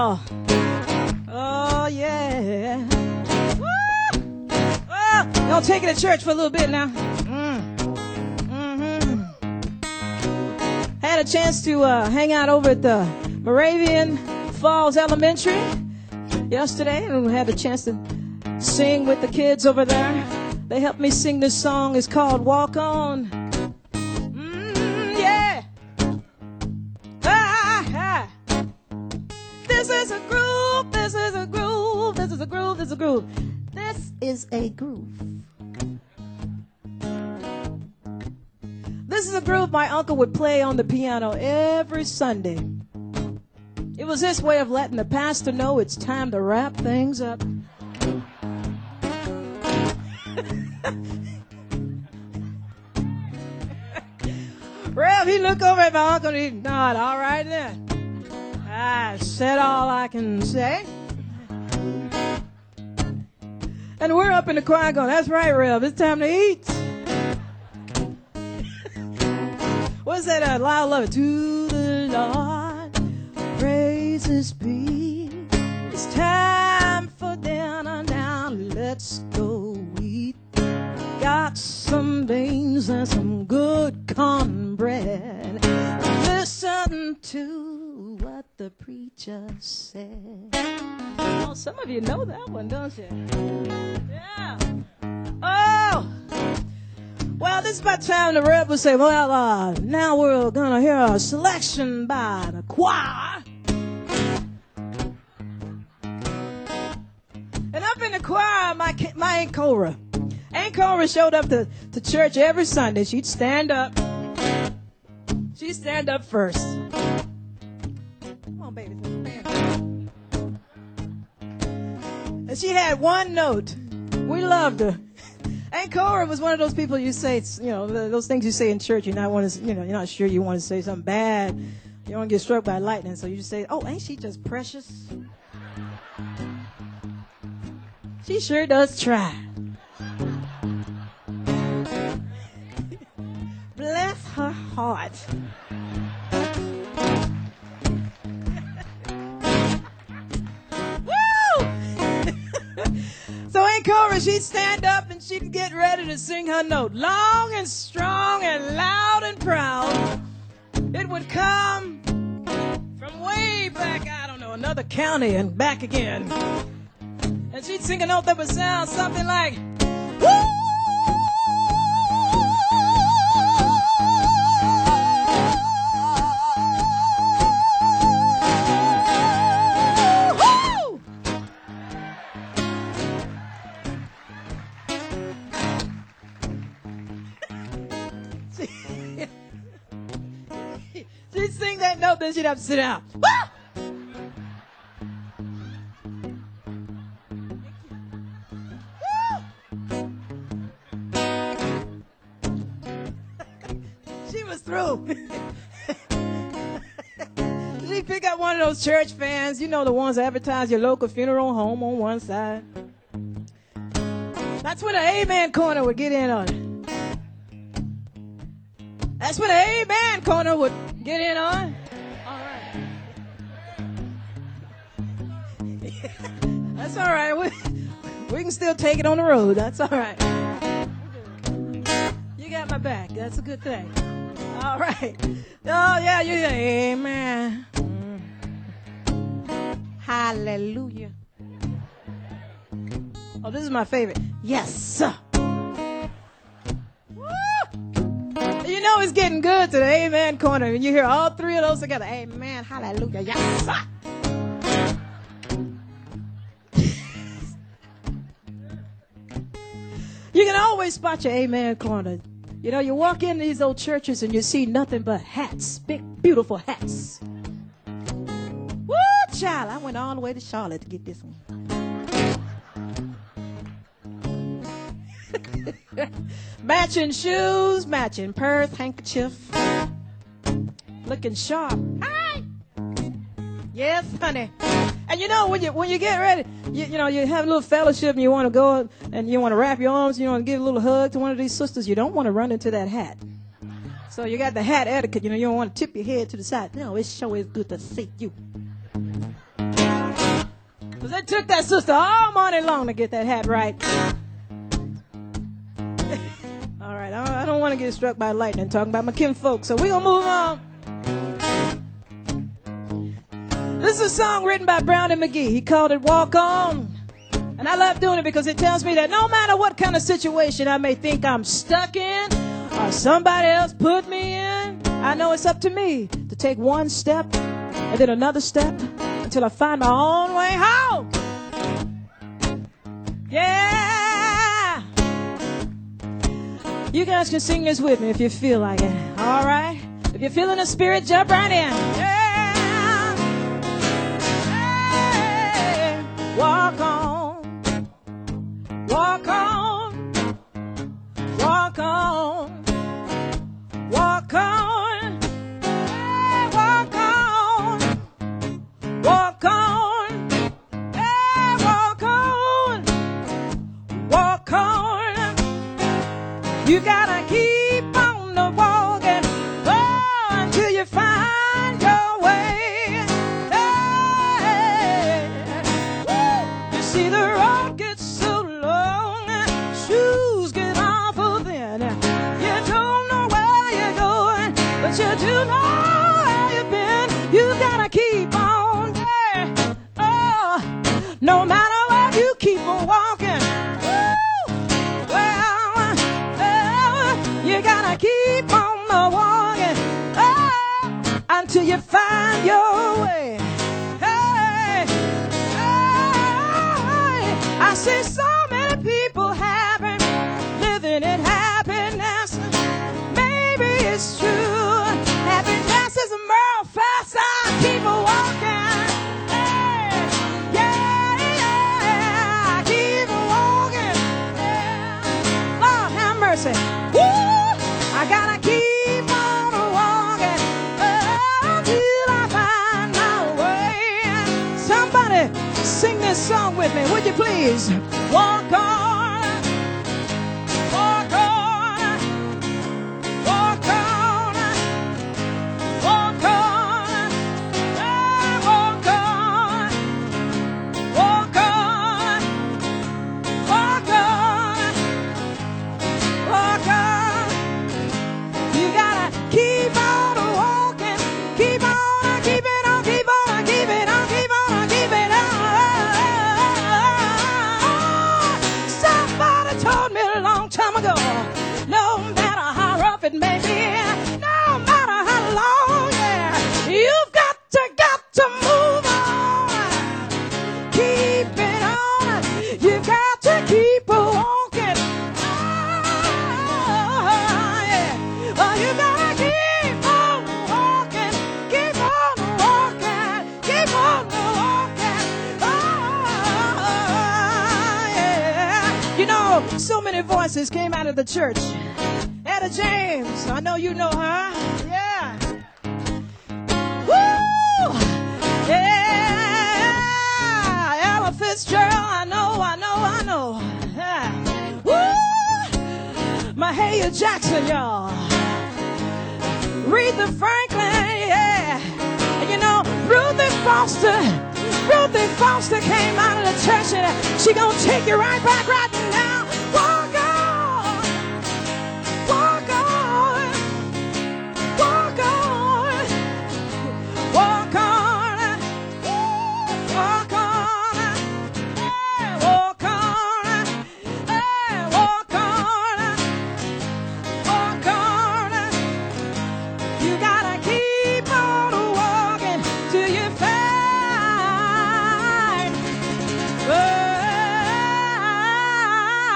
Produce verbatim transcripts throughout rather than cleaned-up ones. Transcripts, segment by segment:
y'all. Oh, yeah. Woo! Well, y'all take it to church for a little bit now. Mm. Mm-hmm. Had a chance to uh, hang out over at the Moravian Falls Elementary yesterday, and we had a chance to sing with the kids over there. They helped me sing this song. It's called Walk On. Mm, yeah. Ah, ah. This is a groove. This is a groove. This is a groove. This is a groove. This is a groove. This is a groove my uncle would play on the piano every Sunday. It was his way of letting the pastor know it's time to wrap things up. Rev, he looked over at my uncle and he nodded. All right then. I said all I can say. And we're up in the choir going, that's right, Rev, it's time to eat. What's that uh, loud love? To the Lord, praises be. It's time for dinner now. Let's go eat. Got some beans and some good cornbread. Listen to what the preacher said. Oh, some of you know that one, don't you? Yeah. Oh. Well, this is about time the Rev would say, well, uh, now we're going to hear a selection by the choir. And up in the choir, my, my Aunt Cora. Aunt Cora showed up to, to church every Sunday. She'd stand up. She'd stand up first. Come on, baby. Stand up. And she had one note. We loved her. Aunt Cora was one of those people you say, you know, those things you say in church. You're not want to, you know, you're not sure you want to say something bad. You don't want to get struck by lightning, so you just say, "Oh, ain't she just precious?" She sure does try. Bless her heart. So Aunt Cora, she'd stand up and she'd get ready to sing her note. Long and strong and loud and proud. It would come from way back, I don't know, another county and back again. And she'd sing a note that would sound something like, woo! She'd sing that note, then she'd have to sit down. Woo! She was through. She'd pick up one of those church fans, you know, the ones that advertise your local funeral home on one side. That's when the Amen corner would get in on it. That's when the Amen corner would get in on. All right. That's all right. We, we can still take it on the road. That's all right. You got my back. That's a good thing. All right. Oh, yeah. You, amen. Mm. Hallelujah. Oh, this is my favorite. Yes, sir. You know it's getting good to the Amen corner when you hear all three of those together. Amen, hallelujah, yes, sir. You can always spot your Amen corner. You know, you walk in these old churches and you see nothing but hats, big, beautiful hats. Woo, child, I went all the way to Charlotte to get this one. Matching shoes, matching purse, handkerchief. Looking sharp. Hi. Yes, honey. And you know, when you when you get ready, you, you know, you have a little fellowship and you want to go and you want to wrap your arms, you want to give a little hug to one of these sisters, you don't want to run into that hat. So you got the hat etiquette, you know, you don't want to tip your head to the side. No, it sure is good to see you. Because it took that sister all morning long to get that hat right. All right, I don't, I don't want to get struck by lightning talking about my kinfolk, so we're going to move on. This is a song written by Brown and McGee. He called it Walk On. And I love doing it because it tells me that no matter what kind of situation I may think I'm stuck in or somebody else put me in, I know it's up to me to take one step and then another step until I find my own way home. Yeah. You guys can sing this with me if you feel like it. All right? If you're feeling the spirit, jump right in. Yeah. Hey. Walk on. Walk on. Walk on. Walk on. Hey, walk on. Walk on. Hey, walk on. Walk on. You gotta keep on the walking, oh, until you find your way. Hey, woo. You see the road gets so long, shoes get awful thin. You don't know where you're going, but you do know where you've been. You gotta keep on, yeah. Oh, no matter what, you keep on walking. Woo. Well, you gotta keep on the walking, oh, until you find your way. Hey, hey, I see so many people happy, living in happiness. Maybe it's true. Happiness is a real fast. I keep on walking. Hey, yeah, yeah, I keep on walking. Yeah. Lord have mercy. Woo! I gotta keep on walking until I find my way. Somebody sing this song with me, would you please? Walk on, walk on, walk on, walk on, hey, walk on, walk on, walk on, walk on. You gotta keep on walking, keep on, keep it on, keep on, keep it on, keep on, keep it on. Somebody told me a long time ago, no matter how rough it may be, no matter how long, yeah, you've got to, got to move on. Keep it on, you got to keep walking. Oh, you gotta keep on walking, keep on walking, keep on walking. Oh, yeah. You know, so many voices came out of the church. Etta James, I know you know her. Yeah. Woo! Yeah. Ella Fitzgerald, I know, I know, I know. Yeah. Woo! Mahalia Jackson, y'all. Aretha Franklin, yeah. And you know, Ruthie Foster, Ruthie Foster came out of the church and she gonna take you right back right now. Walk on, walk on, walk on, walk on, walk on, hey, walk on, hey, walk on, walk on. You gotta keep on walking till you find. Oh,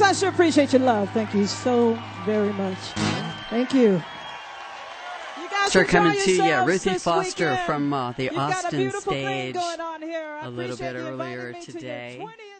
I sure appreciate your love. Thank you so very much. Thank you. You guys Sure, enjoy coming to you, yourselves Ruthie this Foster weekend. from uh, the You've got a Austin beautiful thing stage going on here. I a little appreciate bit you inviting earlier me to your today. twentieth